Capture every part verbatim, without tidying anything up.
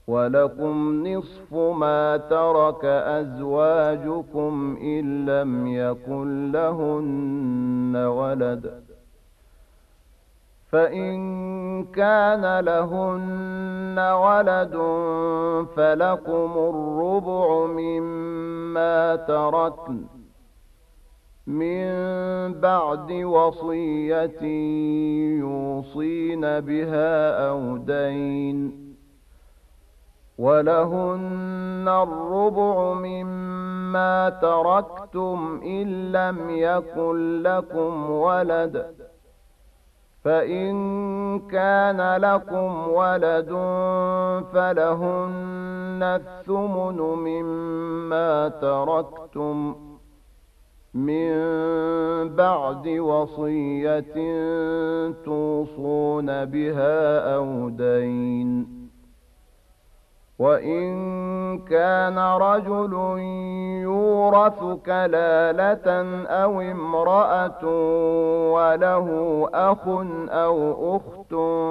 ولكم نصف ما ترك أزواجكم إن لم يكن لهن ولد، فإن كان لهن ولد فلكم الربع مما تركن من بعد وصية يوصين بها أو دين، ولهن الربع مما تركتم إن لم يكن لكم ولد، فإن كان لكم ولد فلهن الثمن مما تركتم من بعد وصية توصون بها أو دين. وإن كان رجل يورث كلالة أو امرأة وله أخ أو أخت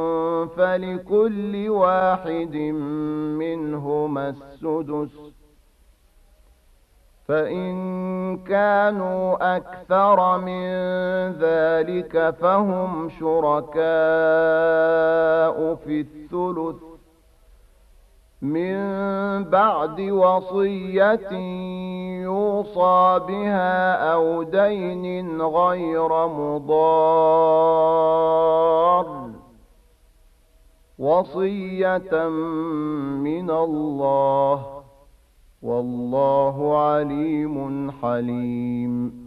فلكل واحد منهما السدس، فإن كانوا أكثر من ذلك فهم شركاء في الثلث من بعد وصية يوصى بها أو دين غير مضار، وصية من الله، والله عليم حليم.